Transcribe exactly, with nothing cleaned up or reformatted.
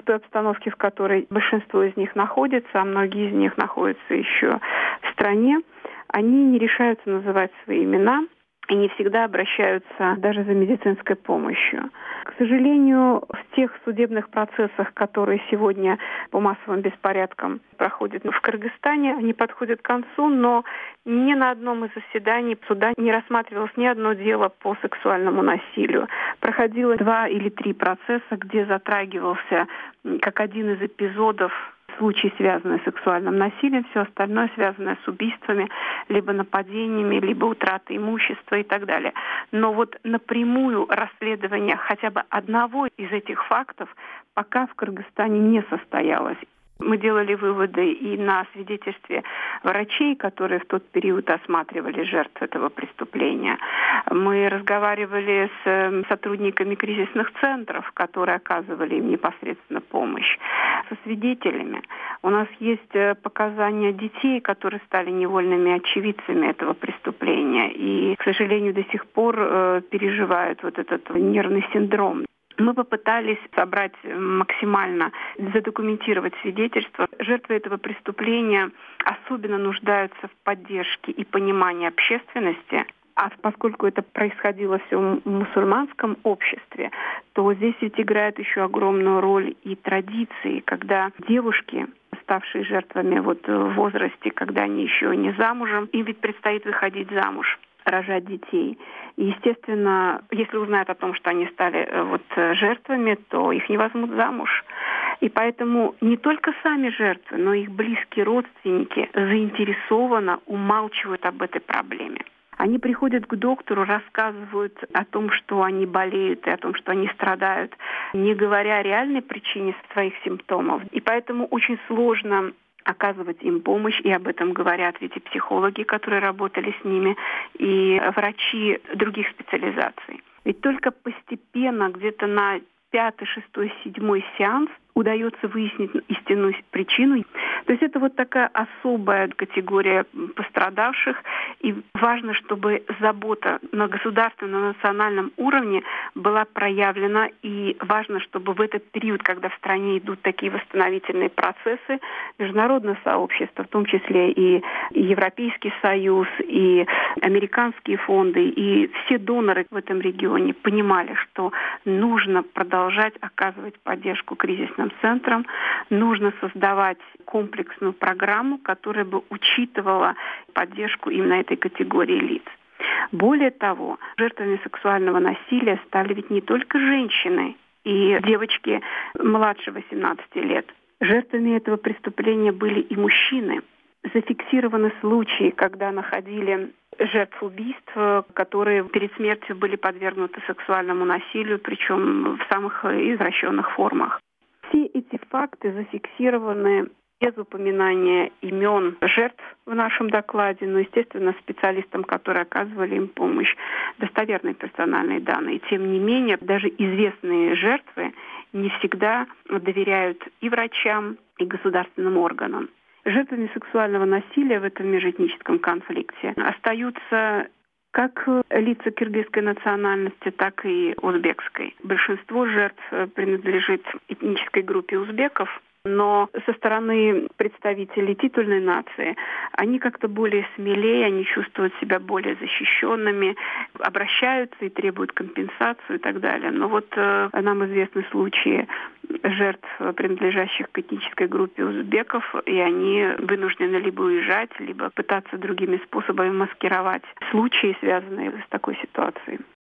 той обстановке, в которой большинство из них находится, а многие из них находятся еще в стране, они не решаются называть свои имена и не всегда обращаются даже за медицинской помощью. К сожалению, в тех судебных процессах, которые сегодня по массовым беспорядкам проходят в Кыргызстане, они подходят к концу, но ни на одном из заседаний суда не рассматривалось ни одно дело по сексуальному насилию. Проходило два или три процесса, где затрагивался как один из эпизодов случаи, связанные с сексуальным насилием, все остальное связанное с убийствами, либо нападениями, либо утратой имущества и так далее. Но вот напрямую расследование хотя бы одного из этих фактов пока в Кыргызстане не состоялось. Мы делали выводы и на свидетельстве врачей, которые в тот период осматривали жертв этого преступления. Мы разговаривали с сотрудниками кризисных центров, которые оказывали им непосредственно помощь, со свидетелями. У нас есть показания детей, которые стали невольными очевидцами этого преступления и, к сожалению, до сих пор э, переживают вот этот нервный синдром. Мы попытались собрать максимально, задокументировать свидетельства. Жертвы этого преступления особенно нуждаются в поддержке и понимании общественности. А поскольку это происходило все в мусульманском обществе, то здесь ведь играет еще огромную роль и традиции, когда девушки, ставшие жертвами вот в возрасте, когда они еще не замужем, им ведь предстоит выходить замуж, рожать детей. И, естественно, если узнают о том, что они стали вот жертвами, то их не возьмут замуж. И поэтому не только сами жертвы, но и их близкие родственники заинтересованно умалчивают об этой проблеме. Они приходят к доктору, рассказывают о том, что они болеют и о том, что они страдают, не говоря о реальной причине своих симптомов. И поэтому очень сложно оказывать им помощь, и об этом говорят ведь и психологи, которые работали с ними, и врачи других специализаций. Ведь только постепенно, где-то на пятый, шестой, седьмой сеанс удается выяснить истинную причину. То есть это вот такая особая категория пострадавших, и важно, чтобы забота на государственном, на национальном уровне была проявлена, и важно, чтобы в этот период, когда в стране идут такие восстановительные процессы, международное сообщество, в том числе и Европейский Союз, и американские фонды, и все доноры в этом регионе понимали, что нужно продолжать оказывать поддержку кризисным центрам, нужно создавать комплексную программу, которая бы учитывала поддержку именно этой категории лиц. Более того, жертвами сексуального насилия стали ведь не только женщины и девочки младше восемнадцати лет. Жертвами этого преступления были и мужчины. Зафиксированы случаи, когда находили жертв убийств, которые перед смертью были подвергнуты сексуальному насилию, причем в самых извращенных формах. Все эти факты зафиксированы без упоминания имен жертв в нашем докладе, но, естественно, специалистам, которые оказывали им помощь, достоверные персональные данные. Тем не менее, даже известные жертвы не всегда доверяют и врачам, и государственным органам. Жертвами сексуального насилия в этом межэтническом конфликте остаются как лица киргизской национальности, так и узбекской. Большинство жертв принадлежит этнической группе узбеков, но со стороны представителей титульной нации они как-то более смелее, они чувствуют себя более защищенными, обращаются и требуют компенсацию и так далее. Но вот э, нам известны случаи жертв, принадлежащих к этнической группе узбеков, и они вынуждены либо уезжать, либо пытаться другими способами маскировать случаи, связанные с такой ситуацией.